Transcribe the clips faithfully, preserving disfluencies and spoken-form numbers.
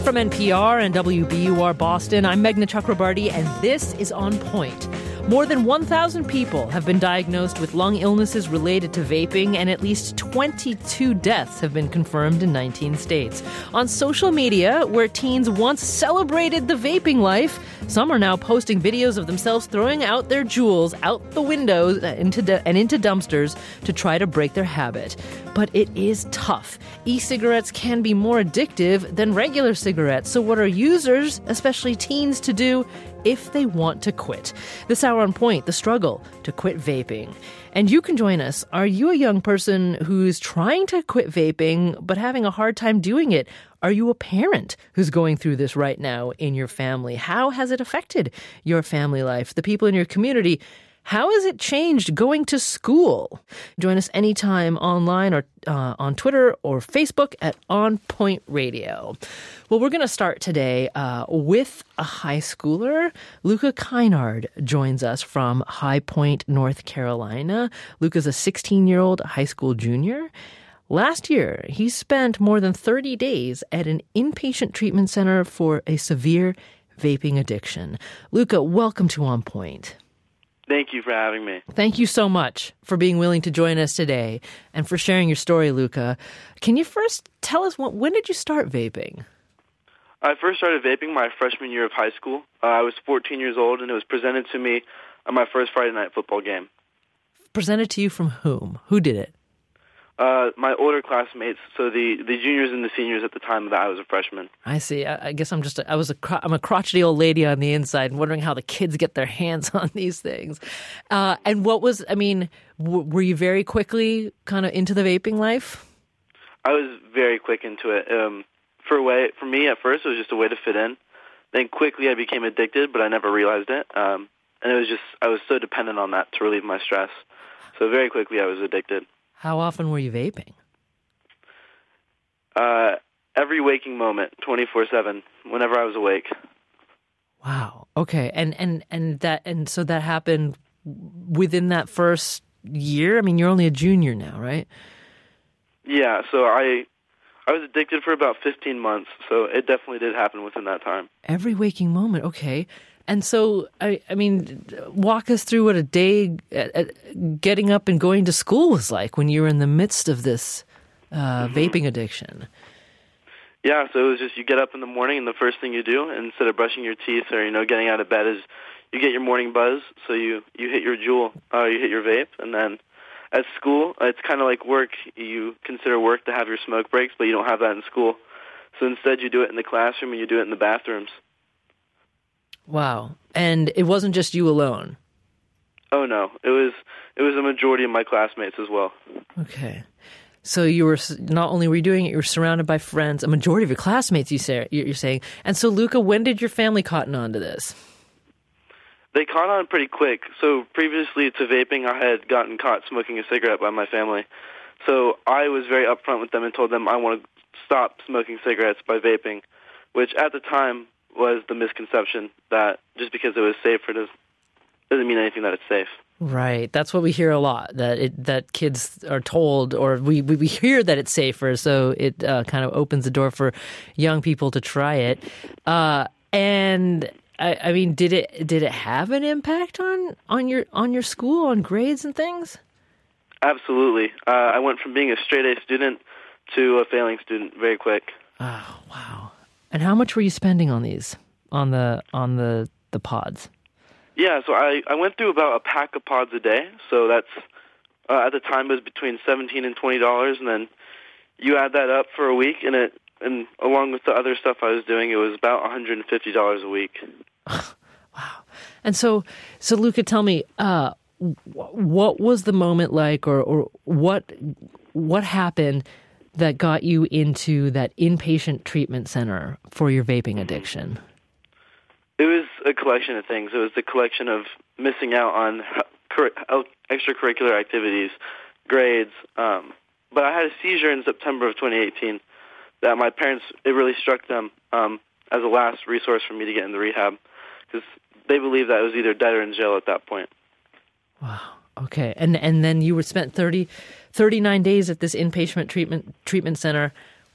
From N P R and W B U R Boston, I'm Meghna Chakrabarti, and this is On Point. More than one thousand people have been diagnosed with lung illnesses related to vaping, and at least twenty-two deaths have been confirmed in nineteen states. On social media, where teens once celebrated the vaping life, some are now posting videos of themselves throwing out their jewels out the windows into du- and into dumpsters to try to break their habit. But it is tough. E-cigarettes can be more addictive than regular cigarettes. So what are users, especially teens, to do if they want to quit? This hour on Point, the struggle to quit vaping. And you can join us. Are you a young person who's trying to quit vaping but having a hard time doing it? Are you a parent who's going through this right now in your family? How has it affected your family life, the people in your community? How has it changed going to school? Join us anytime online or uh, on Twitter or Facebook at On Point Radio. Well, we're going to start today uh, with a high schooler. Luca Kynard joins us from High Point, North Carolina. Luca's a sixteen-year-old high school junior. Last year, he spent more than thirty days at an inpatient treatment center for a severe vaping addiction. Luca, welcome to On Point. Thank you for having me. Thank you so much for being willing to join us today and for sharing your story, Luca. Can you first tell us, when, when did you start vaping? I first started vaping my freshman year of high school. Uh, I was fourteen years old, and it was presented to me on my first Friday night football game. Presented to you from whom? Who did it? Uh, my older classmates, so the, the juniors and the seniors at the time that I was a freshman. I see. I, I guess I'm just a, I was a I'm a crotchety old lady on the inside, wondering how the kids get their hands on these things. Uh, and what was I mean? W- were you very quickly kind of into the vaping life? I was very quick into it. Um, for a way, for me at first, it was just a way to fit in. Then quickly I became addicted, but I never realized it. Um, and it was just I was so dependent on that to relieve my stress. So very quickly I was addicted. How often were you vaping? Uh, every waking moment, twenty-four seven, whenever I was awake. Wow. Okay. And and and that and so that happened within that first year? I mean, you're only a junior now, right? Yeah, so I I was addicted for about fifteen months, so it definitely did happen within that time. Every waking moment. Okay. And so, I, I mean, walk us through what a day uh, uh, getting up and going to school was like when you were in the midst of this uh, mm-hmm. vaping addiction. Yeah, so it was just you get up in the morning, and the first thing you do, instead of brushing your teeth or, you know, getting out of bed, is you get your morning buzz. So you, you hit your Juul, uh, you hit your vape, and then at school, it's kind of like work. You consider work to have your smoke breaks, but you don't have that in school. So instead, you do it in the classroom, and you do it in the bathrooms. Wow. And it wasn't just you alone? Oh, no. It was it was a majority of my classmates as well. Okay. So you were, not only were you doing it, you were surrounded by friends, a majority of your classmates, you say, you're saying. And so, Luca, when did your family cotton on to this? They caught on pretty quick. So previously to vaping, I had gotten caught smoking a cigarette by my family. So I was very upfront with them and told them I want to stop smoking cigarettes by vaping, which at the time was the misconception that just because it was safer does, doesn't mean anything that it's safe. Right. That's what we hear a lot, that it, that kids are told, or we, we, we hear that it's safer, so it uh, kind of opens the door for young people to try it. Uh, and, I, I mean, did it did it have an impact on, on your on your school, on grades and things? Absolutely. Uh, I went from being a straight-A student to a failing student very quick. Oh, wow. And how much were you spending on these, on the on the, the pods? Yeah, so I, I went through about a pack of pods a day. So that's, uh, at the time, it was between seventeen dollars and twenty dollars. And then you add that up for a week, and it and along with the other stuff I was doing, it was about one hundred fifty dollars a week. Wow. And so, so Luca, tell me, uh, what was the moment like, or, or what what happened that got you into that inpatient treatment center for your vaping addiction? It was a collection of things. It was the collection of missing out on extracurricular activities, grades. Um, but I had a seizure in September of twenty eighteen that my parents, it really struck them um, as a last resource for me to get into rehab, because they believed that I was either dead or in jail at that point. Wow. Okay. And and then you were spent thirty, thirty-nine days at this inpatient treatment treatment center.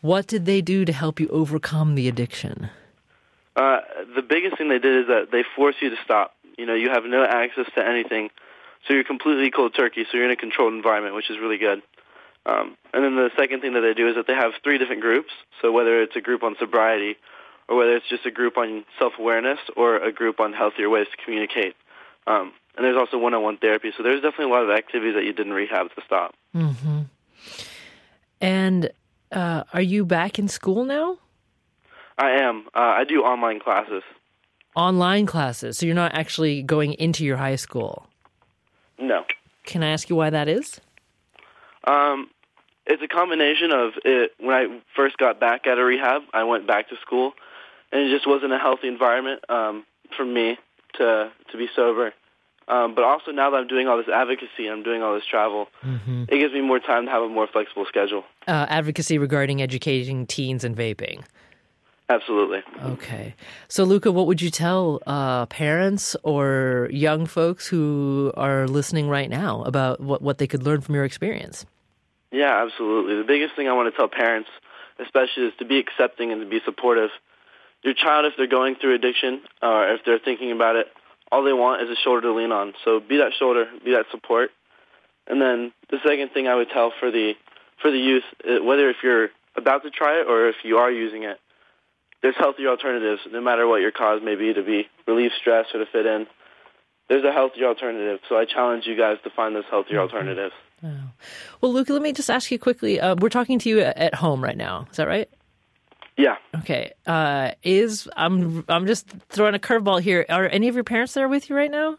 What did they do to help you overcome the addiction? Uh, the biggest thing they did is that they force you to stop. You know, you have no access to anything, so you're completely cold turkey, so you're in a controlled environment, which is really good. Um, and then the second thing that they do is that they have three different groups, so whether it's a group on sobriety or whether it's just a group on self-awareness or a group on healthier ways to communicate. Um, and there's also one-on-one therapy, so there's definitely a lot of activities that you did in rehab to stop. Mm-hmm. And uh, are you back in school now? I am. Uh, I do online classes. Online classes, so you're not actually going into your high school? No. Can I ask you why that is? Um, it's a combination of it. When I first got back out of rehab, I went back to school, and it just wasn't a healthy environment um, for me to to be sober. Um, but also now that I'm doing all this advocacy, I'm doing all this travel, mm-hmm. it gives me more time to have a more flexible schedule. Uh, advocacy regarding educating teens and vaping. Absolutely. Okay. So, Luca, what would you tell uh, parents or young folks who are listening right now about what, what they could learn from your experience? Yeah, absolutely. The biggest thing I want to tell parents, especially, is to be accepting and to be supportive. Your child, if they're going through addiction or if they're thinking about it, all they want is a shoulder to lean on. So be that shoulder, be that support. And then the second thing I would tell for the for the youth, whether if you're about to try it or if you are using it, there's healthier alternatives, no matter what your cause may be, to be relieve stress or to fit in. There's a healthier alternative. So I challenge you guys to find those healthier mm-hmm. alternatives. Oh. Well, Luca, let me just ask you quickly. Uh, we're talking to you at home right now. Is that right? Yeah. Okay. Uh, is I'm I'm just throwing a curveball here. Are any of your parents there with you right now?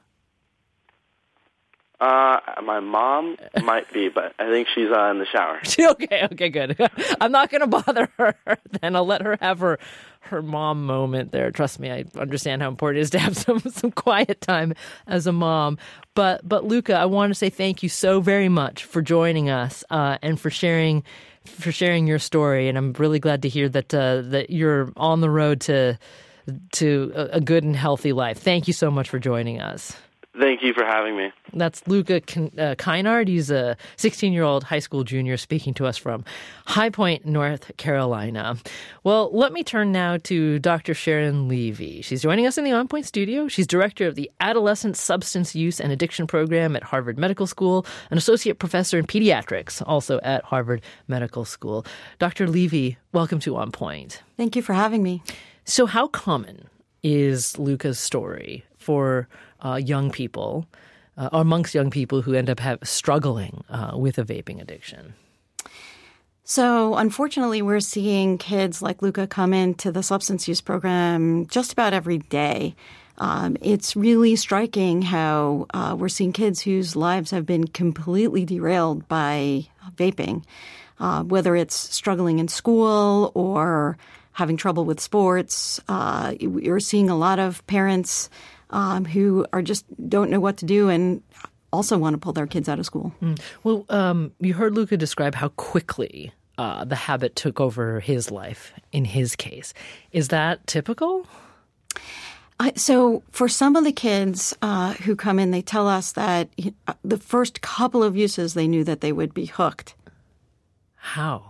Uh, my mom might be, but I think she's uh, in the shower. okay, okay, good. I'm not going to bother her. Then I'll let her have her her mom moment there. Trust me, I understand how important it is to have some some quiet time as a mom. But but Luca, I want to say thank you so very much for joining us uh, and for sharing for sharing your story. And I'm really glad to hear that uh, that you're on the road to to a good and healthy life. Thank you so much for joining us. Thank you for having me. That's Luca Kynard. He's a sixteen-year-old high school junior speaking to us from High Point, North Carolina. Well, let me turn now to Doctor Sharon Levy. She's joining us in the On Point studio. She's director of the Adolescent Substance Use and Addiction Program at Harvard Medical School, an associate professor in pediatrics, also at Harvard Medical School. Doctor Levy, welcome to On Point. Thank you for having me. So how common is Luca's story for uh, young people, uh, or amongst young people who end up have, struggling uh, with a vaping addiction? So unfortunately, we're seeing kids like Luca come into the substance use program just about every day. Um, it's really striking how uh, we're seeing kids whose lives have been completely derailed by vaping, uh, whether it's struggling in school or having trouble with sports. Uh, you're seeing a lot of parents um, who are just don't know what to do and also want to pull their kids out of school. Mm. Well, um, you heard Luca describe how quickly uh, the habit took over his life in his case. Is that typical? Uh, so for some of the kids uh, who come in, they tell us that uh, the first couple of uses they knew that they would be hooked. How?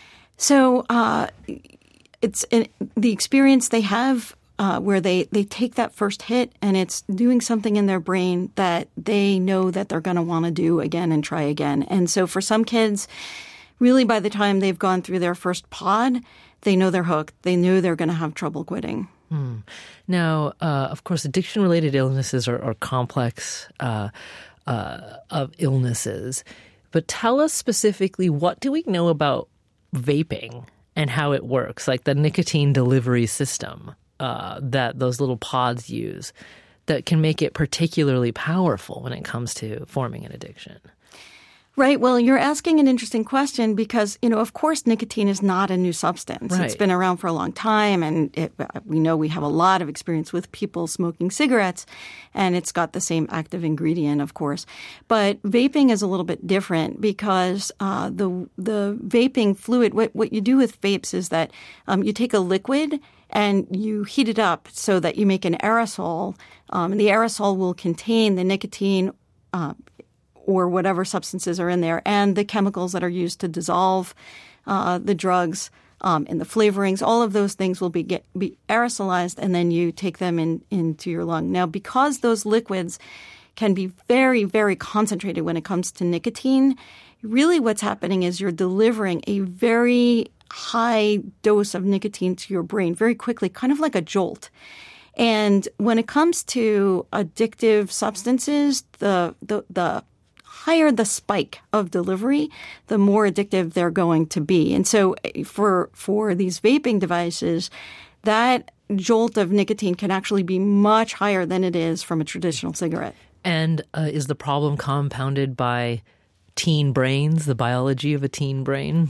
So uh, it's an, the experience they have uh, where they, they take that first hit and it's doing something in their brain that they know that they're going to want to do again and try again. And so for some kids, really by the time they've gone through their first pod, they know they're hooked. They know they're going to have trouble quitting. Hmm. Now, uh, of course, addiction-related illnesses are, are complex uh, uh, of illnesses. But tell us specifically, what do we know about vaping and how it works, like the nicotine delivery system uh, that those little pods use that can make it particularly powerful when it comes to forming an addiction? Right. Well, you're asking an interesting question because, you know, of course, nicotine is not a new substance. Right. It's been around for a long time, and it, we know we have a lot of experience with people smoking cigarettes, and it's got the same active ingredient, of course. But vaping is a little bit different because uh, the the vaping fluid, what, what you do with vapes is that um, you take a liquid and you heat it up so that you make an aerosol, um, and the aerosol will contain the nicotine uh or whatever substances are in there, and the chemicals that are used to dissolve uh, the drugs um, and the flavorings, all of those things will be, get, be aerosolized, and then you take them in, into your lung. Now, because those liquids can be very, very concentrated when it comes to nicotine, really what's happening is you're delivering a very high dose of nicotine to your brain very quickly, kind of like a jolt. And when it comes to addictive substances, the the, the higher the spike of delivery, the more addictive they're going to be. And so for for these vaping devices, that jolt of nicotine can actually be much higher than it is from a traditional cigarette. And uh, is the problem compounded by teen brains, the biology of a teen brain?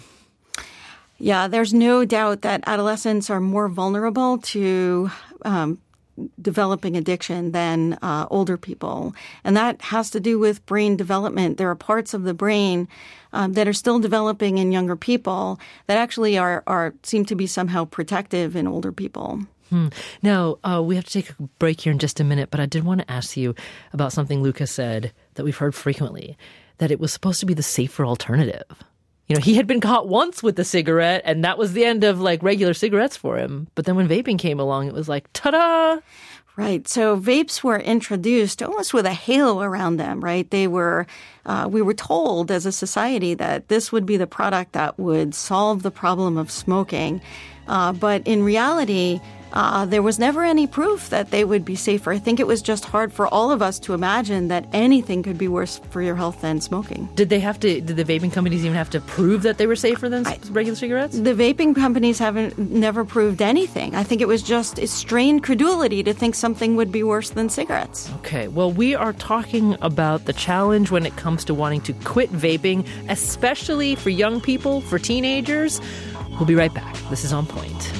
Yeah, there's no doubt that adolescents are more vulnerable to um, developing addiction than uh, older people. And that has to do with brain development. There are parts of the brain um, that are still developing in younger people that actually are, are seem to be somehow protective in older people. Hmm. Now, uh, we have to take a break here in just a minute, but I did want to ask you about something Luca said that we've heard frequently, that it was supposed to be the safer alternative. You know, he had been caught once with a cigarette, and that was the end of, like, regular cigarettes for him. But then when vaping came along, it was like, ta-da! Right. So vapes were introduced almost with a halo around them, right? They were, uh, we were told as a society that this would be the product that would solve the problem of smoking. Uh, but in reality, Uh, there was never any proof that they would be safer. I think it was just hard for all of us to imagine that anything could be worse for your health than smoking. Did they have to? Did the vaping companies even have to prove that they were safer than I, regular cigarettes? The vaping companies haven't never proved anything. I think it was just a strained credulity to think something would be worse than cigarettes. Okay. Well, we are talking about the challenge when it comes to wanting to quit vaping, especially for young people, for teenagers. We'll be right back. This is On Point.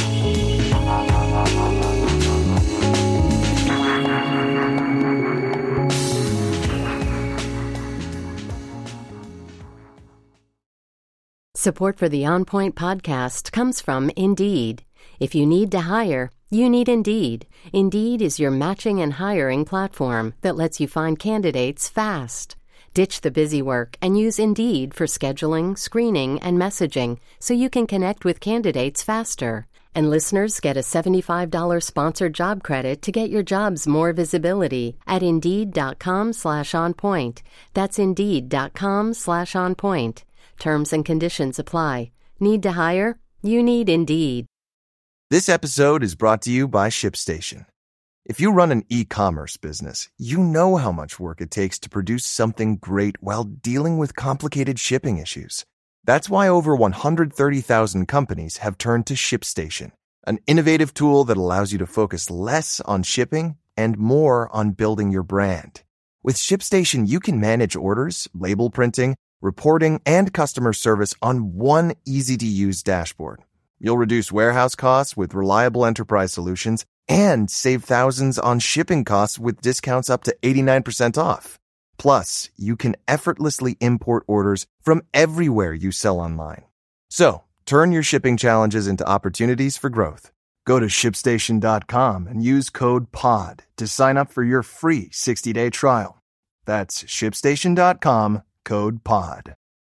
Support for the On Point podcast comes from Indeed. If you need to hire, you need Indeed. Indeed is your matching and hiring platform that lets you find candidates fast. Ditch the busy work and use Indeed for scheduling, screening, and messaging so you can connect with candidates faster. And listeners get a seventy-five dollars sponsored job credit to get your jobs more visibility at Indeed.com slash on point. That's Indeed.com slash on point. Terms and conditions apply. Need to hire? You need Indeed. This episode is brought to you by ShipStation. If you run an e-commerce business, you know how much work it takes to produce something great while dealing with complicated shipping issues. That's why over one hundred thirty thousand companies have turned to ShipStation, an innovative tool that allows you to focus less on shipping and more on building your brand. With ShipStation, you can manage orders, label printing, reporting, and customer service on one easy-to-use dashboard. You'll reduce warehouse costs with reliable enterprise solutions and save thousands on shipping costs with discounts up to eighty-nine percent off. Plus, you can effortlessly import orders from everywhere you sell online. So, turn your shipping challenges into opportunities for growth. Go to ship station dot com and use code POD to sign up for your free sixty-day trial. That's ship station dot com, code POD.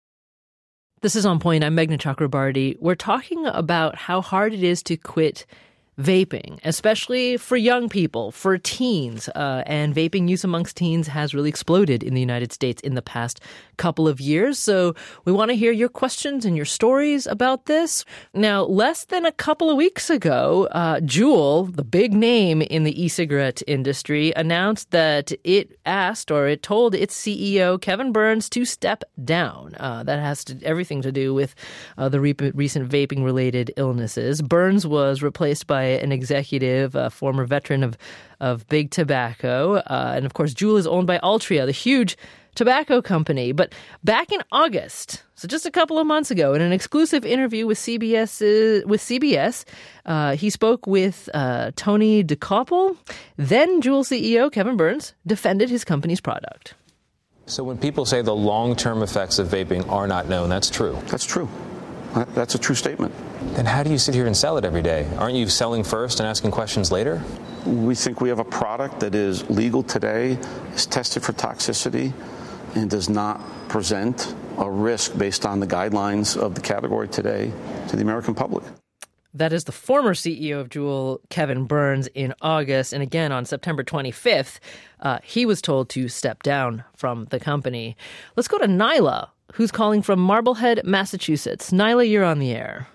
This is On Point. I'm Meghna Chakrabarty. We're talking about how hard it is to quit vaping, especially for young people, for teens. Uh, and vaping use amongst teens has really exploded in the United States in the past couple of years. So we want to hear your questions and your stories about this. Now, less than a couple of weeks ago, uh, Juul, the big name in the e-cigarette industry, announced that it asked or it told its C E O, Kevin Burns, to step down. Uh, that has to, everything to do with uh, the re- recent vaping-related illnesses. Burns was replaced by an executive, a former veteran of, of big tobacco. Uh, and of course, Juul is owned by Altria, the huge tobacco company. But back in August, so just a couple of months ago, in an exclusive interview with C B S, uh, with C B S, uh, he spoke with uh, Tony DeCoppel. Then Juul C E O Kevin Burns defended his company's product. So when people say the long-term effects of vaping are not known, that's true? That's true. That's a true statement. Then how do you sit here and sell it every day? Aren't you selling first and asking questions later? We think we have a product that is legal today, is tested for toxicity, and does not present a risk based on the guidelines of the category today to the American public. That is the former C E O of Juul, Kevin Burns, in August. And again, on September twenty-fifth, uh, he was told to step down from the company. Let's go to Nyla, who's calling from Marblehead, Massachusetts. Nyla, you're on the air.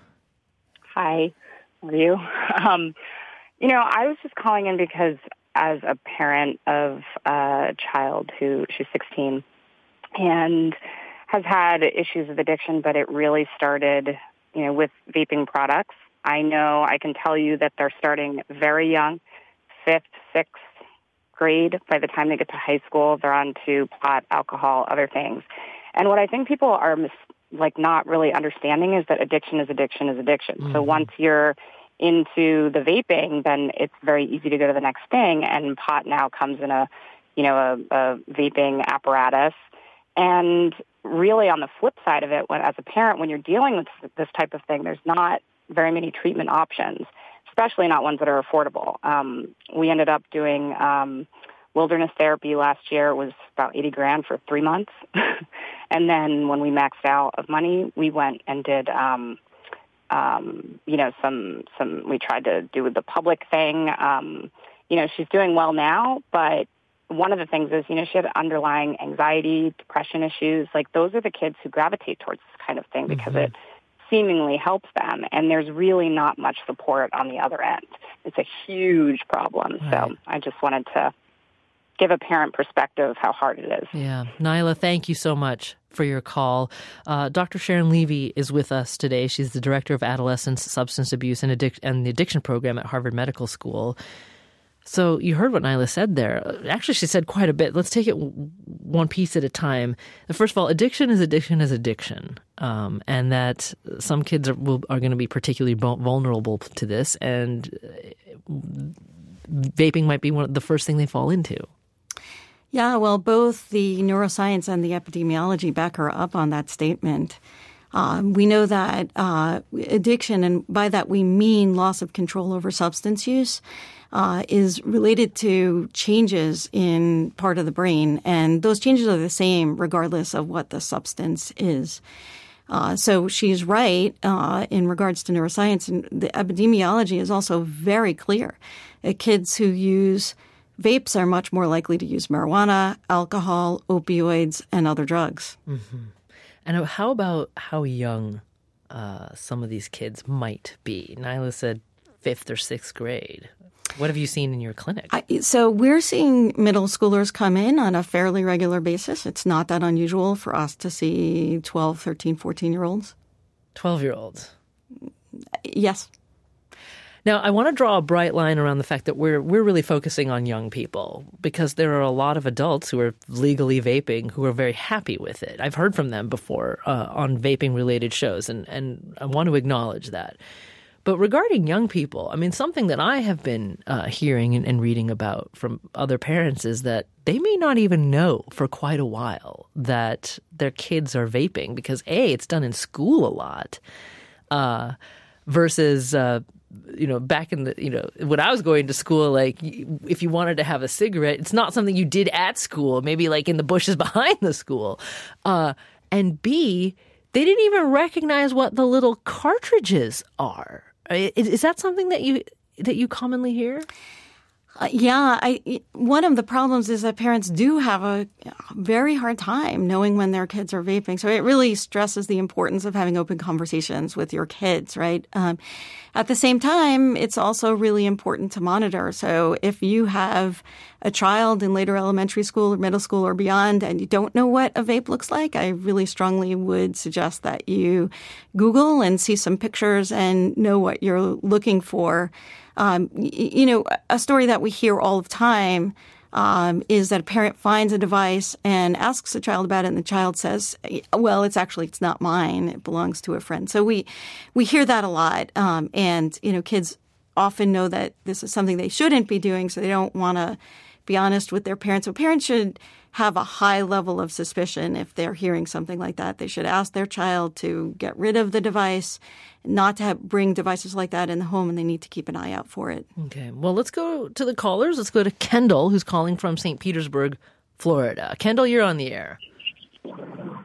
Hi, how are you? Um, you know, I was just calling in because as a parent of a child who, she's sixteen, and has had issues with addiction, but it really started, you know, with vaping products. I know I can tell you that they're starting very young, fifth, sixth grade. By the time they get to high school, they're on to pot, alcohol, other things. And what I think people are mis- like not really understanding is that addiction is addiction is addiction. Mm-hmm. So once you're into the vaping, then it's very easy to go to the next thing. And pot now comes in a, you know, a, a vaping apparatus. And really on the flip side of it, when, as a parent, when you're dealing with this type of thing, there's not very many treatment options, especially not ones that are affordable. Um, we ended up doing um, wilderness therapy last year. It was about eighty grand for three months. And then when we maxed out of money, we went and did, um, um, you know, some, some, we tried to do the public thing. Um, you know, she's doing well now, but one of the things is, you know, she had underlying anxiety, depression issues. Like those are the kids who gravitate towards this kind of thing because mm-hmm. it seemingly helps them, and there's really not much support on the other end. It's a huge problem. Right. So I just wanted to give a parent perspective of how hard it is. Yeah. Nyla, thank you so much for your call. Uh, Doctor Sharon Levy is with us today. She's the Director of Adolescence, Substance Abuse, and, Addic- and the Addiction Program at Harvard Medical School. So you heard what Nyla said there. Actually, she said quite a bit. Let's take it one piece at a time. First of all, addiction is addiction is addiction, um, and that some kids are, will, are going to be particularly vulnerable to this, and vaping might be one of the first thing they fall into. Yeah, well, both the neuroscience and the epidemiology back her up on that statement. Um, we know that uh, addiction, and by that we mean loss of control over substance use, uh, is related to changes in part of the brain. And those changes are the same regardless of what the substance is. Uh, so she's right uh, in regards to neuroscience. And the epidemiology is also very clear that kids who use vapes are much more likely to use marijuana, alcohol, opioids, and other drugs. Mm-hmm. And how about how young uh, some of these kids might be? Nyla said fifth or sixth grade. What have you seen in your clinic? I, so we're seeing middle schoolers come in on a fairly regular basis. It's not that unusual for us to see twelve, thirteen, fourteen-year-olds. twelve-year-olds? Yes. Now, I want to draw a bright line around the fact that we're we're really focusing on young people because there are a lot of adults who are legally vaping who are very happy with it. I've heard from them before uh, on vaping-related shows, and, and I want to acknowledge that. But regarding young people, I mean, something that I have been uh, hearing and, and reading about from other parents is that they may not even know for quite a while that their kids are vaping because, A, it's done in school a lot uh, versus uh, – you know, back in the, you know, when I was going to school, like if you wanted to have a cigarette, it's not something you did at school, maybe like in the bushes behind the school. Uh, and B, they didn't even recognize what the little cartridges are. Is, is that something that you that you commonly hear? Uh, yeah, I, one of the problems is that parents do have a very hard time knowing when their kids are vaping. So it really stresses the importance of having open conversations with your kids, right? Um, at the same time, it's also really important to monitor. So if you have a child in later elementary school or middle school or beyond and you don't know what a vape looks like, I really strongly would suggest that you Google and see some pictures and know what you're looking for. Um, you know, a story that we hear all the time um, is that a parent finds a device and asks the child about it, and the child says, well, it's actually, it's not mine. It belongs to a friend. So we we hear that a lot. Um, and, you know, kids often know that this is something they shouldn't be doing, so they don't want to be honest with their parents. So parents should have a high level of suspicion if they're hearing something like that. They should ask their child to get rid of the device, not to have, bring devices like that in the home, and they need to keep an eye out for it. Okay. Well, let's go to the callers. Let's go to Kendall, who's calling from Saint Petersburg, Florida. Kendall, you're on the air.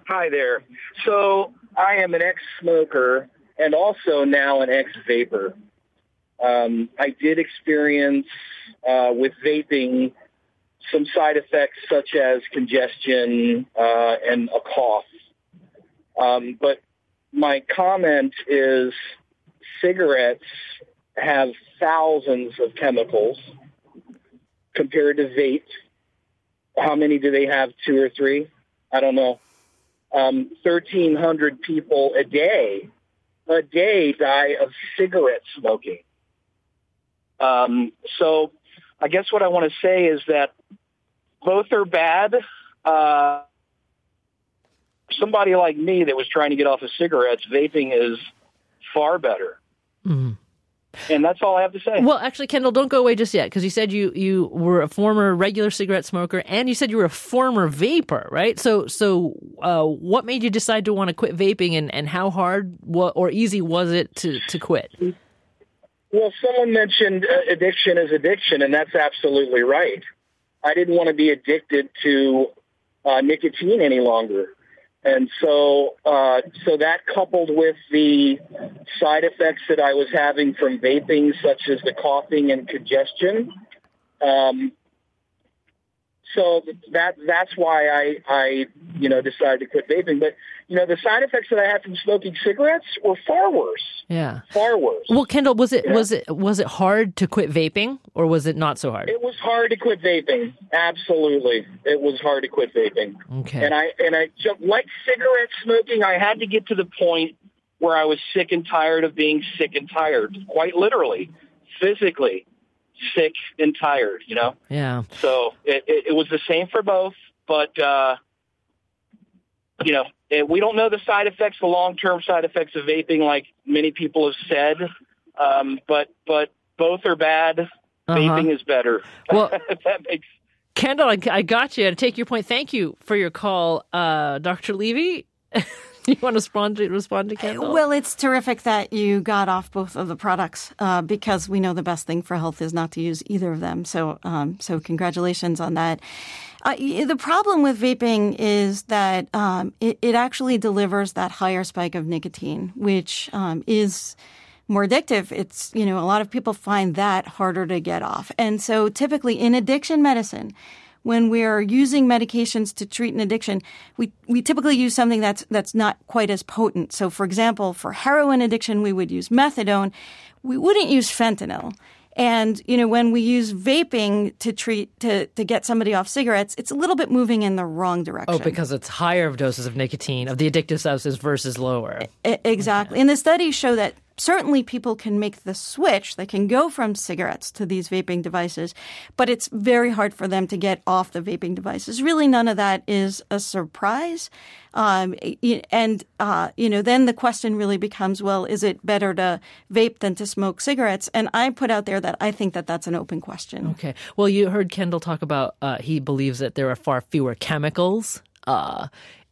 Hi there. So I am an ex-smoker and also now an ex-vapor. Um, I did experience uh, with vaping some side effects such as congestion uh, and a cough. Um, but my comment is cigarettes have thousands of chemicals compared to vape. How many do they have? Two or three? I don't know. Um, thirteen hundred people a day, a day die of cigarette smoking. Um, so I guess what I want to say is that both are bad. Uh, somebody like me that was trying to get off of cigarettes, vaping is far better. Mm-hmm. And that's all I have to say. Well, actually, Kendall, don't go away just yet, because you said you, you were a former regular cigarette smoker, and you said you were a former vapor, right? So so uh, what made you decide to want to quit vaping, and, and how hard what, or easy was it to, to quit? Well, someone mentioned uh, addiction is addiction, and that's absolutely right. I didn't want to be addicted to uh, nicotine any longer. And so uh, so that coupled with the side effects that I was having from vaping, such as the coughing and congestion, um, so that that's why I, I, you know, decided to quit vaping. But, you know, the side effects that I had from smoking cigarettes were far worse. Yeah. Far worse. Well, Kendall, was it yeah. was it was it hard to quit vaping, or was it not so hard? It was hard to quit vaping. Absolutely. It was hard to quit vaping. Okay. And I and I just, like cigarette smoking, I had to get to the point where I was sick and tired of being sick and tired, quite literally, physically sick and tired, you know? Yeah. So it, it, it was the same for both, but, uh, you know, it, we don't know the side effects, the long-term side effects of vaping, like many people have said, um, but but both are bad. Uh-huh. Vaping is better. Well, if that makes Kendall, I, I got you. To take your point, thank you for your call. Uh, Doctor Levy, you want to respond to, respond to Kendall? Well, it's terrific that you got off both of the products uh, because we know the best thing for health is not to use either of them. So, um, so congratulations on that. Uh, the problem with vaping is that um, it, it actually delivers that higher spike of nicotine, which um, is more addictive. It's, you know, a lot of people find that harder to get off. And so typically in addiction medicine, when we're using medications to treat an addiction, we, we typically use something that's that's not quite as potent. So, for example, for heroin addiction, we would use methadone. We wouldn't use fentanyl. And, you know, when we use vaping to treat, to, to get somebody off cigarettes, it's a little bit moving in the wrong direction. Oh, because it's higher doses of nicotine, of the addictive substances versus lower. I, exactly. Okay. And the studies show that certainly people can make the switch. They can go from cigarettes to these vaping devices, but it's very hard for them to get off the vaping devices. Really, none of that is a surprise. Um, and, uh, you know, then the question really becomes, well, is it better to vape than to smoke cigarettes? And I put out there that I think that that's an open question. Okay. Well, you heard Kendall talk about uh, he believes that there are far fewer chemicals uh,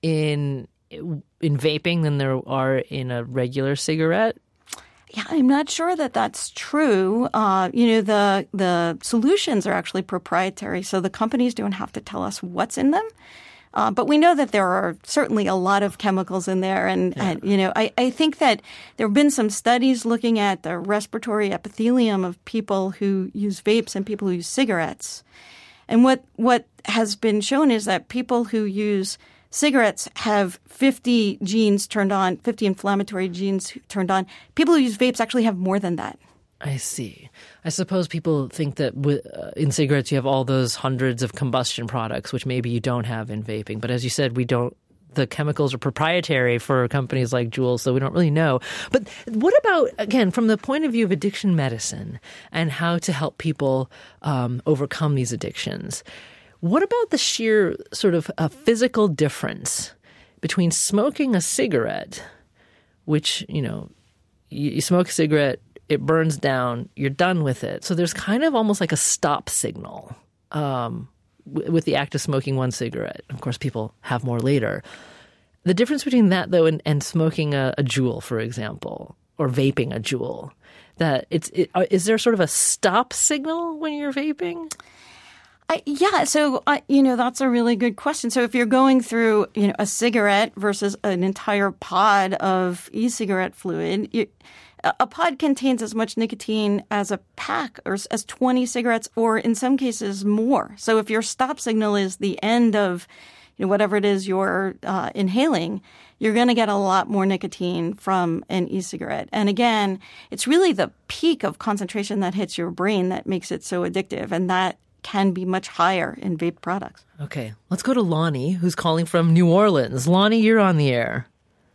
in in vaping than there are in a regular cigarette. Yeah, I'm not sure that that's true. Uh, you know, the the solutions are actually proprietary, so the companies don't have to tell us what's in them. Uh, but we know that there are certainly a lot of chemicals in there. And, yeah. and you know, I, I think that there have been some studies looking at the respiratory epithelium of people who use vapes and people who use cigarettes. And what what has been shown is that people who use cigarettes have fifty genes turned on, fifty inflammatory genes turned on. People who use vapes actually have more than that. I see. I suppose people think that with, uh, in cigarettes you have all those hundreds of combustion products, which maybe you don't have in vaping. But as you said, we don't. The chemicals are proprietary for companies like Juul, so we don't really know. But what about, again, from the point of view of addiction medicine and how to help people um, overcome these addictions? What about the sheer sort of a physical difference between smoking a cigarette, which, you know, you, you smoke a cigarette, it burns down, you're done with it. So there's kind of almost like a stop signal um, w- with the act of smoking one cigarette. Of course, people have more later. The difference between that, though, and, and smoking a, a Juul, for example, or vaping a Juul, that it's it, is there sort of a stop signal when you're vaping? I, yeah, so, uh, you know, that's a really good question. So if you're going through, you know, a cigarette versus an entire pod of e-cigarette fluid, you, a pod contains as much nicotine as a pack or as twenty cigarettes, or in some cases more. So if your stop signal is the end of, you know, whatever it is you're uh, inhaling, you're going to get a lot more nicotine from an e-cigarette. And again, it's really the peak of concentration that hits your brain that makes it so addictive. And that can be much higher in vape products. Okay, let's go to Lonnie, who's calling from New Orleans. Lonnie, you're on the air.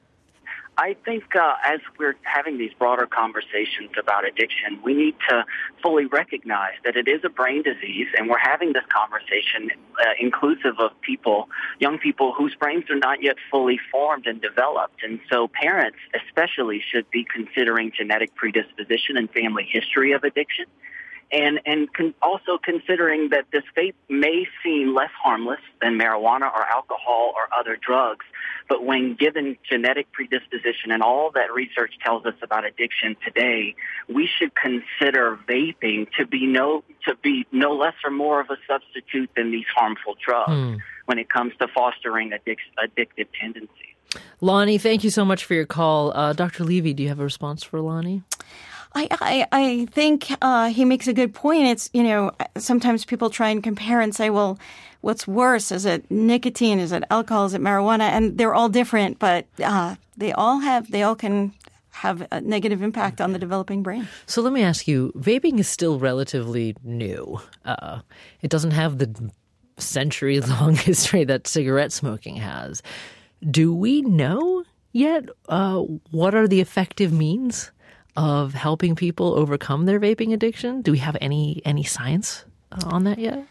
I think uh, as we're having these broader conversations about addiction, we need to fully recognize that it is a brain disease, and we're having this conversation uh, inclusive of people, young people whose brains are not yet fully formed and developed. And so parents especially should be considering genetic predisposition and family history of addiction. And and con- also considering that this vape may seem less harmless than marijuana or alcohol or other drugs, but when given genetic predisposition and all that research tells us about addiction today, we should consider vaping to be no to be no less or more of a substitute than these harmful drugs mm. when it comes to fostering addic- addictive tendencies. Lonnie, thank you so much for your call. Uh, Doctor Levy, do you have a response for Lonnie? I, I, I think uh, he makes a good point. It's, you know, sometimes people try and compare and say, well, what's worse? Is it nicotine? Is it alcohol? Is it marijuana? And they're all different, but uh, they all have, they all can have a negative impact on the developing brain. So let me ask you, vaping is still relatively new. Uh, it doesn't have the century-long history that cigarette smoking has. Do we know yet uh, what are the effective means of helping people overcome their vaping addiction? Do we have any any science uh, on that yet?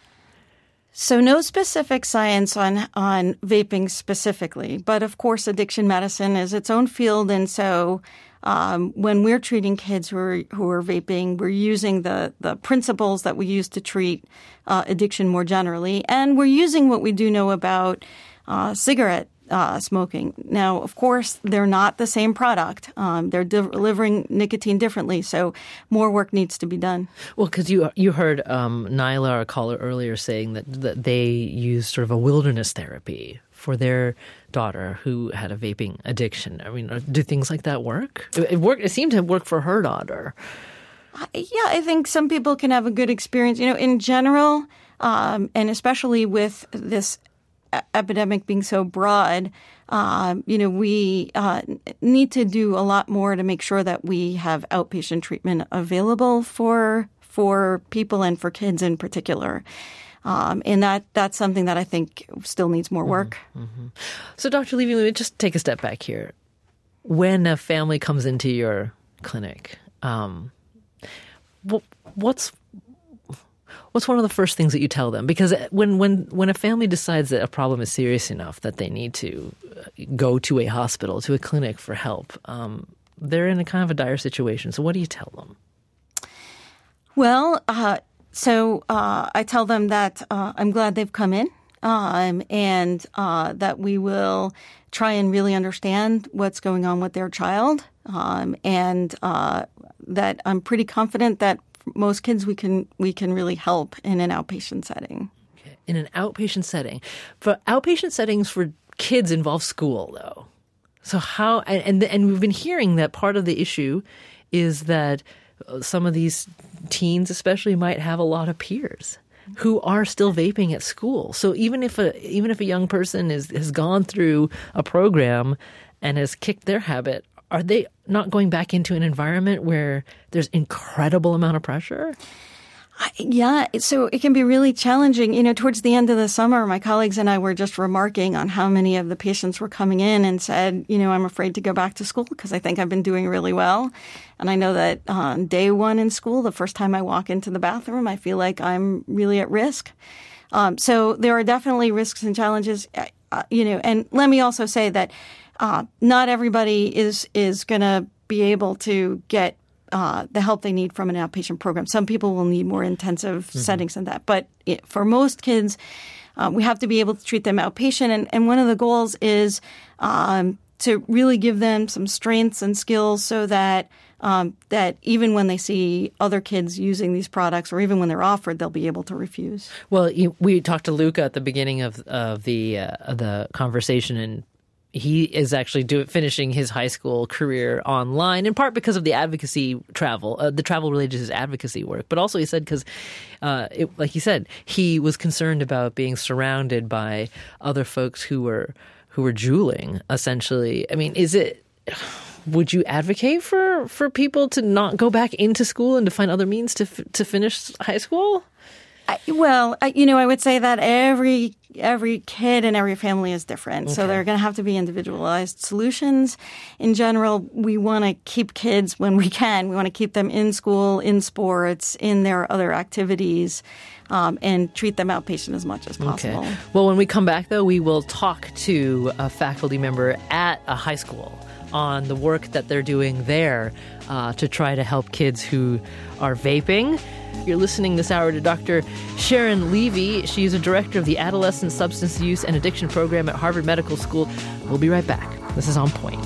So no specific science on, on vaping specifically, but of course addiction medicine is its own field. And so um, when we're treating kids who are, who are vaping, we're using the, the principles that we use to treat uh, addiction more generally. And we're using what we do know about uh, cigarette Uh, smoking. Now, of course, they're not the same product. Um, they're de- delivering nicotine differently, so more work needs to be done. Well, because you you heard um, Nyla, our caller earlier, saying that, that they use sort of a wilderness therapy for their daughter who had a vaping addiction. I mean, do things like that work? It, it worked. It seemed to work for her daughter. Uh, yeah, I think some people can have a good experience. You know, in general, um, and especially with this epidemic being so broad, uh, you know, we uh, need to do a lot more to make sure that we have outpatient treatment available for for people and for kids in particular. Um, and that that's something that I think still needs more work. Mm-hmm, mm-hmm. So, Doctor Levy, let me just take a step back here. When a family comes into your clinic, um, what's What's one of the first things that you tell them? Because when, when, when a family decides that a problem is serious enough that they need to go to a hospital, to a clinic for help, um, they're in a kind of a dire situation. So what do you tell them? Well, uh, so uh, I tell them that uh, I'm glad they've come in um, and uh, that we will try and really understand what's going on with their child um, and uh, that I'm pretty confident that most kids we can we can really help in an outpatient setting. Okay. In an outpatient setting. But outpatient settings for kids involve school, though. So how – and and we've been hearing that part of the issue is that some of these teens especially might have a lot of peers who are still vaping at school. So even if a even if a young person is has gone through a program and has kicked their habit, are they not going back into an environment where there's incredible amount of pressure? Yeah, so it can be really challenging. You know, towards the end of the summer, my colleagues and I were just remarking on how many of the patients were coming in and said, you know, I'm afraid to go back to school because I think I've been doing really well. And I know that on day one in school, the first time I walk into the bathroom, I feel like I'm really at risk. Um, so there are definitely risks and challenges, uh, you know, and let me also say that Uh, not everybody is is going to be able to get uh, the help they need from an outpatient program. Some people will need more intensive mm-hmm. settings than that. But it, for most kids, uh, we have to be able to treat them outpatient. And, and one of the goals is um, to really give them some strengths and skills so that um, that even when they see other kids using these products or even when they're offered, they'll be able to refuse. Well, you, we talked to Luca at the beginning of, of the uh, of the conversation, and he is actually do, finishing his high school career online, in part because of the advocacy travel, uh, the travel related to his advocacy work. But also he said because, uh, it, like he said, he was concerned about being surrounded by other folks who were who were juuling, essentially. I mean, is it... Would you advocate for, for people to not go back into school and to find other means to f- to finish high school? I, well, I, you know, I would say that every every kid and every family is different. Okay. So there are going to have to be individualized solutions. In general, we want to keep kids when we can. We want to keep them in school, in sports, in their other activities, um, and treat them outpatient as much as possible. Okay. Well, when we come back, though, we will talk to a faculty member at a high school on the work that they're doing there uh, to try to help kids who are vaping. You're listening this hour to Doctor Sharon Levy. She is a director of the Adolescent Substance Use and Addiction Program at Harvard Medical School. We'll be right back. This is On Point.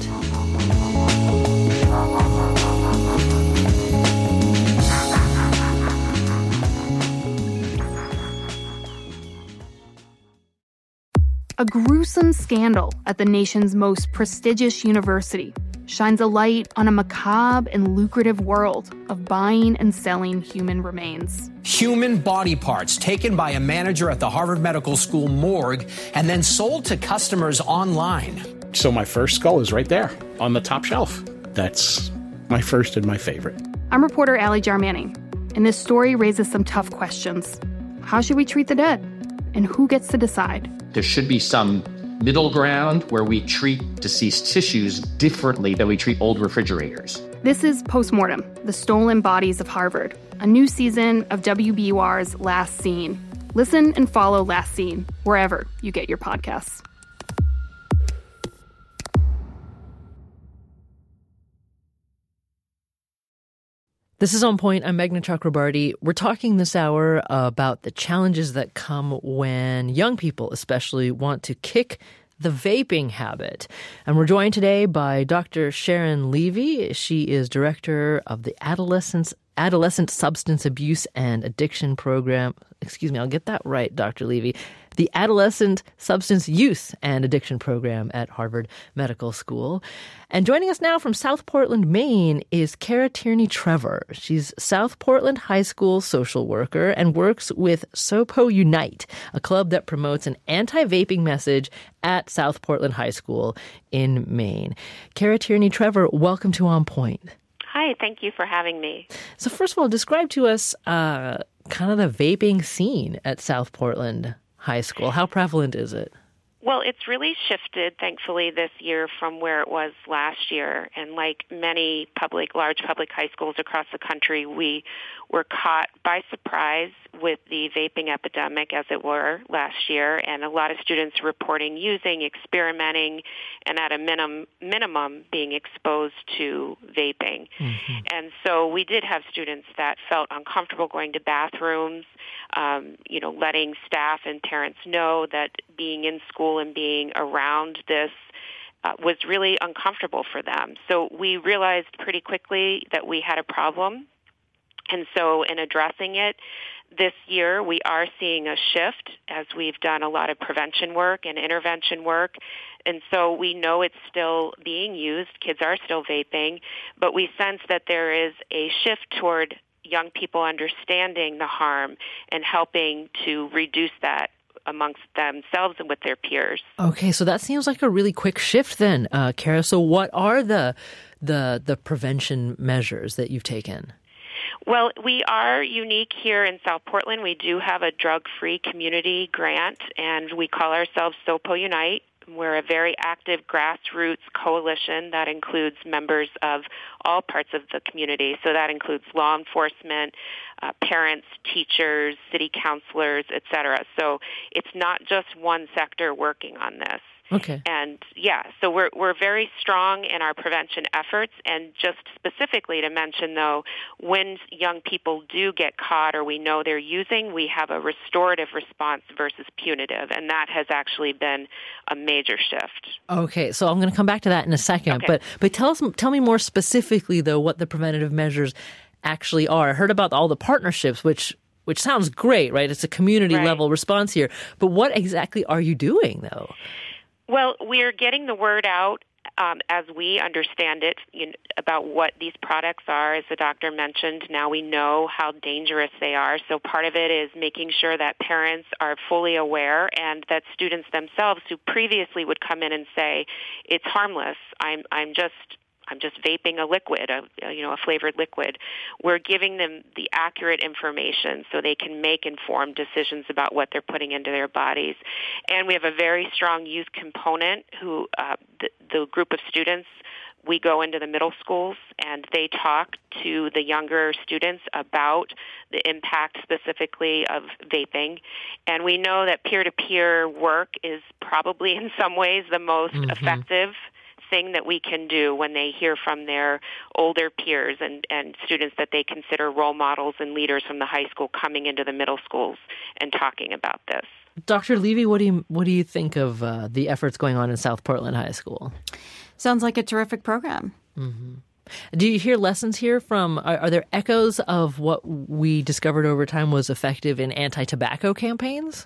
A gruesome scandal at the nation's most prestigious university shines a light on a macabre and lucrative world of buying and selling human remains. Human body parts taken by a manager at the Harvard Medical School morgue and then sold to customers online. So my first skull is right there on the top shelf. That's my first and my favorite. I'm reporter Allie Jarmanning, and this story raises some tough questions. How should we treat the dead? And who gets to decide? There should be some middle ground where we treat deceased tissues differently than we treat old refrigerators. This is Postmortem, the Stolen Bodies of Harvard, a new season of W B U R's Last Scene. Listen and follow Last Scene wherever you get your podcasts. This is On Point. I'm Meghna Chakrabarty. We're talking this hour about the challenges that come when young people especially want to kick the vaping habit. And we're joined today by Doctor Sharon Levy. She is director of the Adolescents Adolescent Substance Abuse and Addiction Program. Excuse me, I'll get that right, Doctor Levy. The Adolescent Substance Use and Addiction Program at Harvard Medical School. And joining us now from South Portland, Maine, is Kara Tierney Trevor. She's South Portland High School social worker and works with SoPo Unite, a club that promotes an anti-vaping message at South Portland High School in Maine. Kara Tierney Trevor, welcome to On Point. Hi, thank you for having me. So first of all, describe to us uh, kind of the vaping scene at South Portland High School. How prevalent is it? Well, it's really shifted, thankfully, this year from where it was last year. And like many public, large public high schools across the country, we were caught by surprise with the vaping epidemic, as it were, last year. And a lot of students reporting using, experimenting, and at a minimum, minimum being exposed to vaping. Mm-hmm. And so we did have students that felt uncomfortable going to bathrooms, um, you know, letting staff and parents know that being in school and being around this uh, was really uncomfortable for them. So we realized pretty quickly that we had a problem. And so in addressing it, this year we are seeing a shift as we've done a lot of prevention work and intervention work. And so we know it's still being used. Kids are still vaping, but we sense that there is a shift toward young people understanding the harm and helping to reduce that amongst themselves and with their peers. Okay, so that seems like a really quick shift then, uh, Kara. So what are the the the prevention measures that you've taken? Well, we are unique here in South Portland. We do have a drug-free community grant, and we call ourselves SoPo Unite. We're a very active grassroots coalition that includes members of all parts of the community. So that includes law enforcement, uh, parents, teachers, city councilors, et cetera. So it's not just one sector working on this. Okay. And yeah, so we're we're very strong in our prevention efforts. And just specifically to mention, though, when young people do get caught or we know they're using, we have a restorative response versus punitive, and that has actually been a major shift. Okay, so I'm going to come back to that in a second. Okay. But but tell us, tell me more specifically, though, what the preventative measures actually are. I heard about all the partnerships, which which sounds great, right? It's a community Right. level response here. But what exactly are you doing, though? Well, we're getting the word out um, as we understand it you know, about what these products are. As the doctor mentioned, now we know how dangerous they are. So part of it is making sure that parents are fully aware and that students themselves who previously would come in and say, it's harmless, I'm, I'm just I'm just vaping a liquid, a, you know, a flavored liquid. We're giving them the accurate information so they can make informed decisions about what they're putting into their bodies. And we have a very strong youth component who, uh, the, the group of students, we go into the middle schools and they talk to the younger students about the impact specifically of vaping. And we know that peer-to-peer work is probably in some ways the most mm-hmm. effective thing that we can do when they hear from their older peers and, and students that they consider role models and leaders from the high school coming into the middle schools and talking about this. Doctor Levy, what do you what do you think of uh, the efforts going on in South Portland High School? Sounds like a terrific program. Mm-hmm. Do you hear lessons here from, are, are there echoes of what we discovered over time was effective in anti-tobacco campaigns?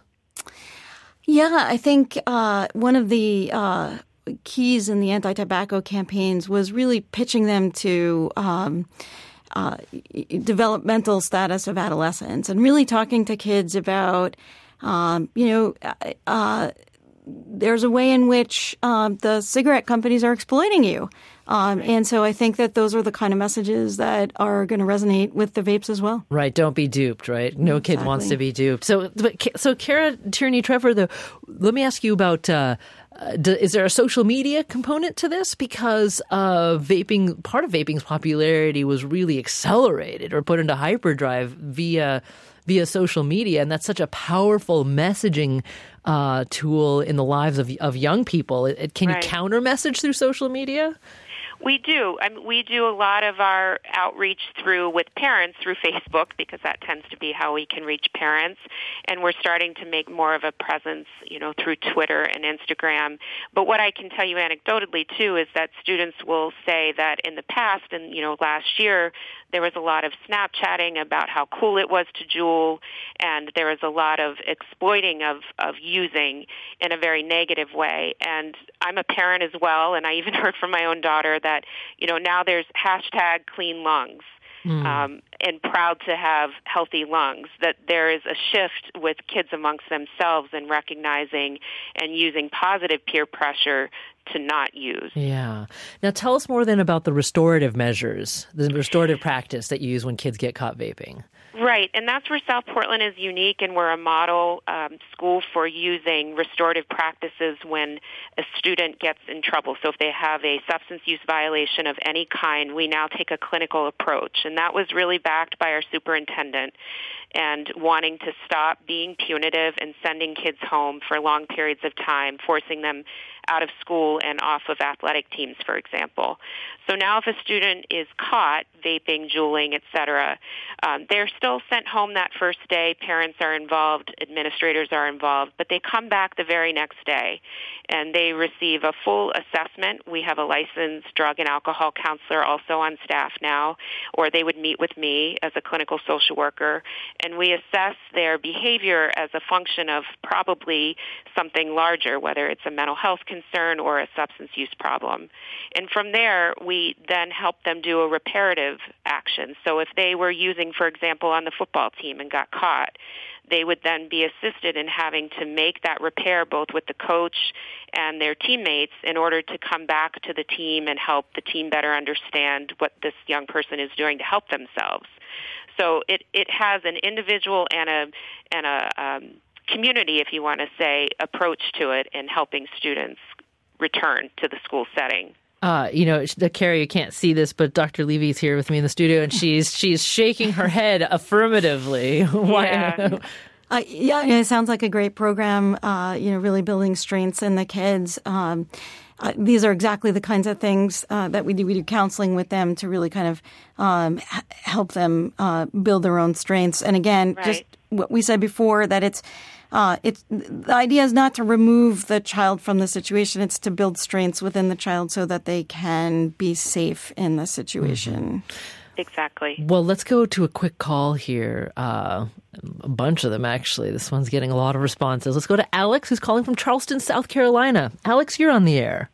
Yeah, I think uh, one of the uh, keys in the anti-tobacco campaigns was really pitching them to um, uh, developmental status of adolescents and really talking to kids about, um, you know, uh, there's a way in which um, the cigarette companies are exploiting you. Um, and so I think that those are the kind of messages that are going to resonate with the vapes as well. Right. Don't be duped, right? No exactly. kid wants to be duped. So, but, so Kara Tierney-Trevor, though, let me ask you about, uh, uh, do, is there a social media component to this? Because uh, vaping, part of vaping's popularity was really accelerated or put into hyperdrive via via social media. And that's such a powerful messaging uh, tool in the lives of, of young people. It, it, can right. you counter message through social media? We do. I mean, we do a lot of our outreach through with parents through Facebook because that tends to be how we can reach parents. And we're starting to make more of a presence, you know, through Twitter and Instagram. But what I can tell you anecdotally, too, is that students will say that in the past and, you know, last year, there was a lot of Snapchatting about how cool it was to Juul, and there was a lot of exploiting of, of using in a very negative way. And I'm a parent as well, and I even heard from my own daughter that, you know, now there's hashtag clean lungs. Mm. Um, and proud to have healthy lungs, that there is a shift with kids amongst themselves in recognizing and using positive peer pressure to not use. Yeah. Now tell us more then about the restorative measures, the restorative practice that you use when kids get caught vaping. Right, and that's where South Portland is unique, and we're a model um, school for using restorative practices when a student gets in trouble. So if they have a substance use violation of any kind, we now take a clinical approach, and that was really backed by our superintendent and wanting to stop being punitive and sending kids home for long periods of time, forcing them out of school and off of athletic teams, for example. So now if a student is caught vaping, juuling, et cetera, um, they're still sent home that first day. Parents are involved, administrators are involved, but they come back the very next day and they receive a full assessment. We have a licensed drug and alcohol counselor also on staff now, or they would meet with me as a clinical social worker, and we assess their behavior as a function of probably something larger, whether it's a mental health concern or a substance use problem. And from there, we then help them do a reparative action. So if they were using, for example, on the football team and got caught, they would then be assisted in having to make that repair both with the coach and their teammates in order to come back to the team and help the team better understand what this young person is doing to help themselves. So it, it has an individual and a and a um, community, if you want to say, approach to it in helping students return to the school setting. Uh, you know, Carrie, you can't see this, but Doctor Levy's here with me in the studio, and she's she's shaking her head affirmatively. Why? Yeah. Uh, yeah, it sounds like a great program, uh, you know, really building strengths in the kids. Um, uh, these are exactly the kinds of things uh, that we do. We do counseling with them to really kind of um, h- help them uh, build their own strengths. And again, Right. just what we said before, that it's uh, it's the idea is not to remove the child from the situation. It's to build strengths within the child so that they can be safe in the situation. Mm-hmm. Exactly. Well, let's go to a quick call here. Uh, a bunch of them, actually. This one's getting a lot of responses. Let's go to Alex, who's calling from Charleston, South Carolina. Alex, you're on the air.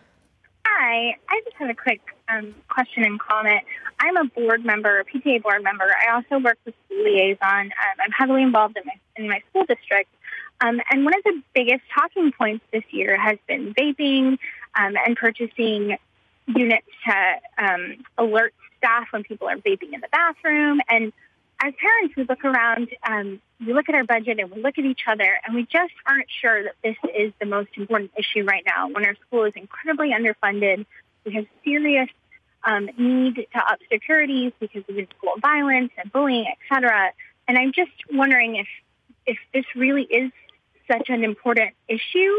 Hi. I just have a quick um, question and comment. I'm a board member, a P T A board member. I also work with school liaison. Um, I'm heavily involved in my, in my school district. Um, and one of the biggest talking points this year has been vaping um, and purchasing units to um, alert staff when people are vaping in the bathroom. And as parents, we look around, um, we look at our budget and we look at each other, and we just aren't sure that this is the most important issue right now when our school is incredibly underfunded. We have serious um, need to up security because of school violence and bullying, et cetera. And I'm just wondering if if this really is such an important issue,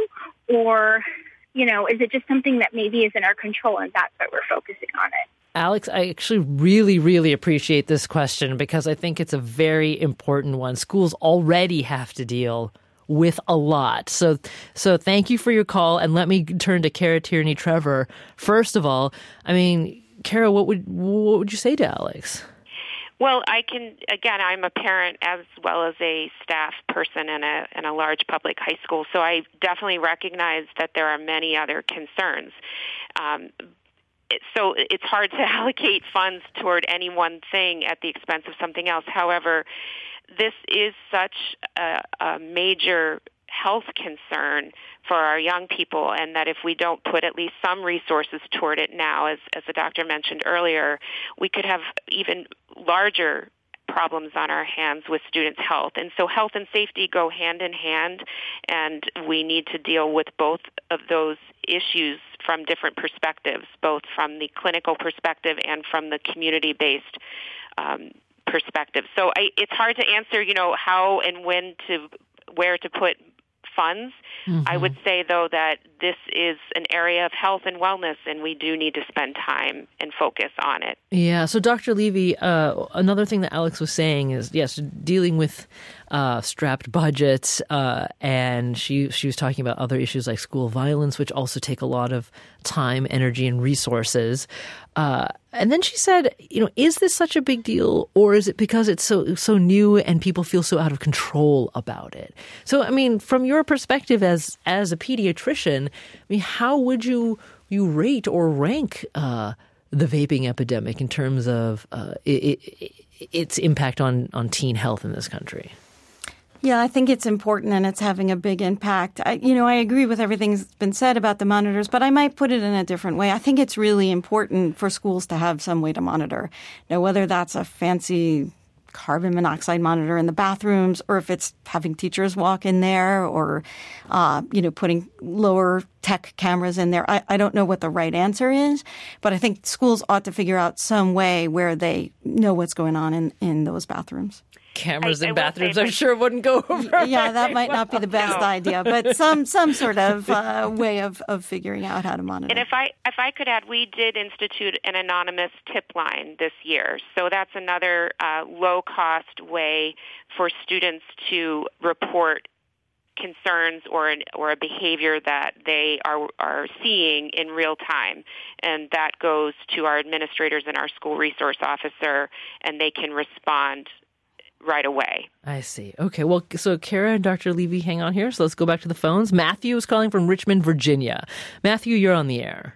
or, you know, is it just something that maybe is in our control and that's why we're focusing on it? Alex, I actually really, really appreciate this question because I think it's a very important one. Schools already have to deal with a lot. So so thank you for your call, and let me turn to Kara Tierney Trevor. First of all, I mean, Kara, what would what would you say to Alex? Well, I can, again, I'm a parent as well as a staff person in a in a large public high school, so I definitely recognize that there are many other concerns. Um, it, so it's hard to allocate funds toward any one thing at the expense of something else. However, this is such a, a major health concern for our young people, and that if we don't put at least some resources toward it now, as, as the doctor mentioned earlier, we could have even larger problems on our hands with students' health. And so health and safety go hand in hand, and we need to deal with both of those issues from different perspectives, both from the clinical perspective and from the community-based um, perspective. So I, it's hard to answer, you know, how and when to, where to put funds. Mm-hmm. I would say, though, that this is an area of health and wellness, and we do need to spend time and focus on it. Yeah. So, Doctor Levy, uh, another thing that Alex was saying is, yes, dealing with uh, strapped budgets, uh, and she she was talking about other issues like school violence, which also take a lot of time, energy, and resources. Uh, and then she said, you know, is this such a big deal, or is it because it's so so new and people feel so out of control about it? So, I mean, from your perspective as as a pediatrician, I mean, how would you you rate or rank uh, the vaping epidemic in terms of uh, it, it, its impact on, on teen health in this country? Yeah, I think it's important and it's having a big impact. I, you know, I agree with everything that's been said about the monitors, but I might put it in a different way. I think it's really important for schools to have some way to monitor. Now, whether that's a fancy carbon monoxide monitor in the bathrooms, or if it's having teachers walk in there, or, uh, you know, putting lower tech cameras in there. I, I don't know what the right answer is, but I think schools ought to figure out some way where they know what's going on in, in those bathrooms. Cameras I, in I bathrooms, say, I'm sure wouldn't go over. Yeah, that might not be the best no. idea, but some some sort of uh, way of, of figuring out how to monitor. And if I if I could add, we did institute an anonymous tip line this year, so that's another uh, low cost way for students to report concerns or an, or a behavior that they are are seeing in real time, and that goes to our administrators and our school resource officer, and they can respond right away. I see. Okay. Well, so Kara and Doctor Levy, hang on here. So let's go back to the phones. Matthew is calling from Richmond, Virginia. Matthew, you're on the air.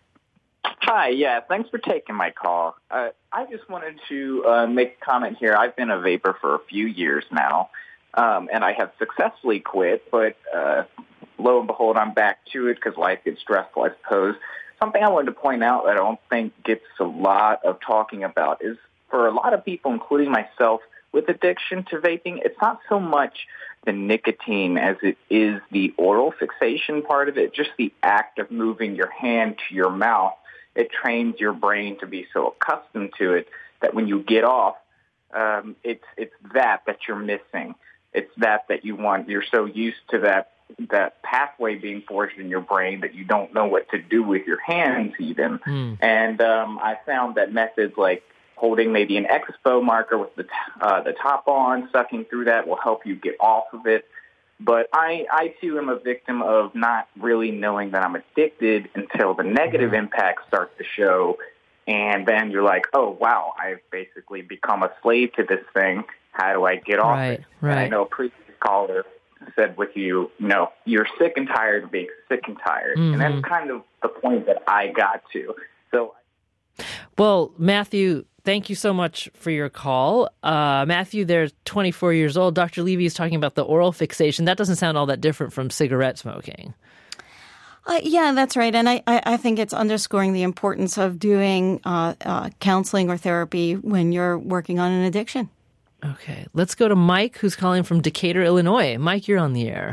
Hi. Yeah. Thanks for taking my call. Uh, I just wanted to uh, make a comment here. I've been a vapor for a few years now, um, and I have successfully quit. But uh, lo and behold, I'm back to it because life gets stressful, I suppose. Something I wanted to point out that I don't think gets a lot of talking about is for a lot of people, including myself, with addiction to vaping, it's not so much the nicotine as it is the oral fixation part of it, just the act of moving your hand to your mouth. It trains your brain to be so accustomed to it that when you get off, um, it's it's that that you're missing. It's that that you want. You're so used to that that pathway being forged in your brain that you don't know what to do with your hands even. Mm. And um, I found that methods like holding maybe an expo marker with the t- uh, the top on, sucking through that will help you get off of it. But I, I too am a victim of not really knowing that I'm addicted until the negative impacts start to show. And then you're like, oh, wow, I've basically become a slave to this thing. How do I get off right, it? Right. And I know a previous caller said with you, you know, you're sick and tired of being sick and tired. Mm-hmm. And that's kind of the point that I got to. So, well, Matthew, thank you so much for your call. Uh, Matthew, they're twenty-four years old. Doctor Levy is talking about the oral fixation. That doesn't sound all that different from cigarette smoking. Uh, yeah, that's right. And I, I, I think it's underscoring the importance of doing uh, uh, counseling or therapy when you're working on an addiction. Okay. Let's go to Mike, who's calling from Decatur, Illinois. Mike, you're on the air.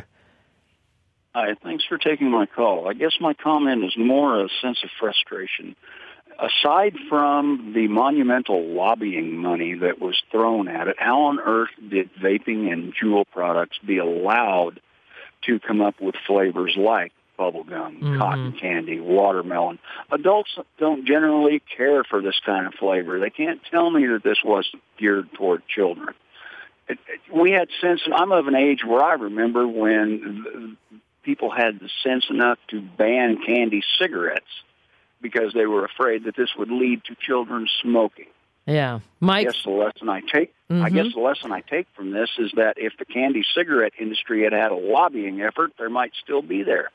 Hi, thanks for taking my call. I guess my comment is more a sense of frustration. Aside from the monumental lobbying money that was thrown at it, how on earth did vaping and Juul products be allowed to come up with flavors like bubblegum, mm-hmm. cotton candy, watermelon? Adults don't generally care for this kind of flavor. They can't tell me that this wasn't geared toward children. It, it, we had sense, I'm of an age where I remember when people had the sense enough to ban candy cigarettes because they were afraid that this would lead to children smoking. Yeah. Mike? I guess the lesson I take, mm-hmm. I guess the lesson I take from this is that if the candy cigarette industry had had a lobbying effort, there might still be there.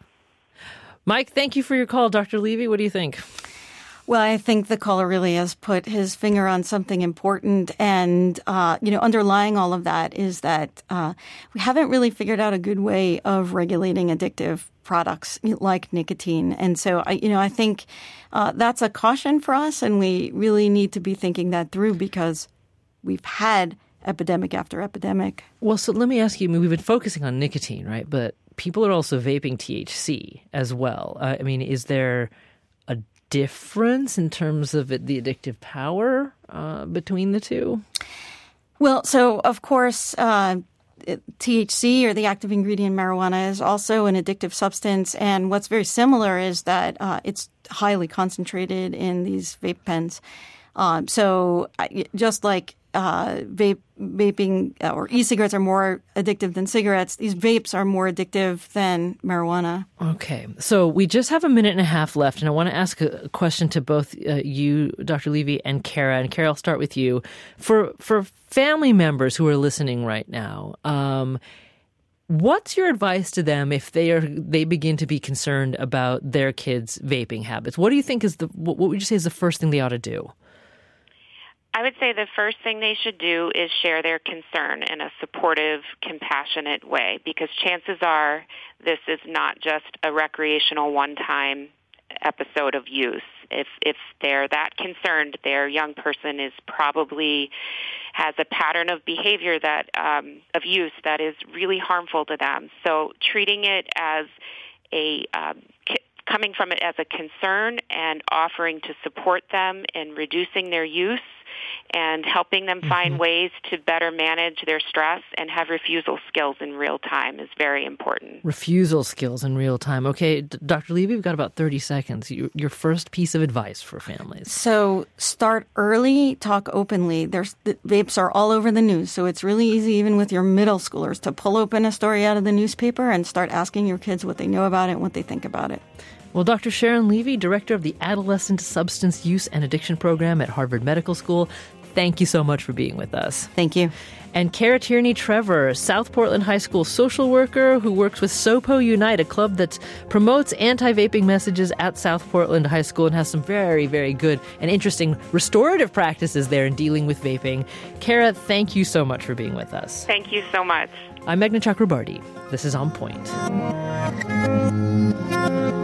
Mike, thank you for your call. Doctor Levy, what do you think? Well, I think the caller really has put his finger on something important. And, uh, you know, underlying all of that is that uh, we haven't really figured out a good way of regulating addictive products like nicotine. And so, I, you know, I think uh, that's a caution for us. And we really need to be thinking that through because we've had epidemic after epidemic. Well, so let me ask you, I mean, we've been focusing on nicotine, right? But people are also vaping T H C as well. Uh, I mean, is there a difference in terms of it, the addictive power uh, between the two? Well, so of course, uh, T H C or the active ingredient marijuana is also an addictive substance. And what's very similar is that uh, it's highly concentrated in these vape pens. Um, so just like uh, vape, vaping or e-cigarettes are more addictive than cigarettes, these vapes are more addictive than marijuana. Okay. So we just have a minute and a half left, and I want to ask a question to both uh, you, Doctor Levy, and Kara. And Kara, I'll start with you. For for family members who are listening right now, um, what's your advice to them if they are they begin to be concerned about their kids' vaping habits? What do you think is the what would you say is the first thing they ought to do? I would say the first thing they should do is share their concern in a supportive, compassionate way, because chances are this is not just a recreational one-time episode of use. If if they're that concerned, their young person is probably has a pattern of behavior that um, of use that is really harmful to them. So treating it as a um, coming from it as a concern and offering to support them in reducing their use and helping them find mm-hmm. ways to better manage their stress and have refusal skills in real time is very important. Refusal skills in real time. Okay, D- Doctor Levy, we've got about thirty seconds. Your, your first piece of advice for families. So start early, talk openly. There's the vapes are all over the news, so it's really easy even with your middle schoolers to pull open a story out of the newspaper and start asking your kids what they know about it and what they think about it. Well, Doctor Sharon Levy, director of the Adolescent Substance Use and Addiction Program at Harvard Medical School, thank you so much for being with us. Thank you. And Kara Tierney Trevor, South Portland High School social worker who works with SoPo Unite, a club that promotes anti-vaping messages at South Portland High School and has some very, very good and interesting restorative practices there in dealing with vaping. Kara, thank you so much for being with us. Thank you so much. I'm Meghna Chakrabarty. This is On Point.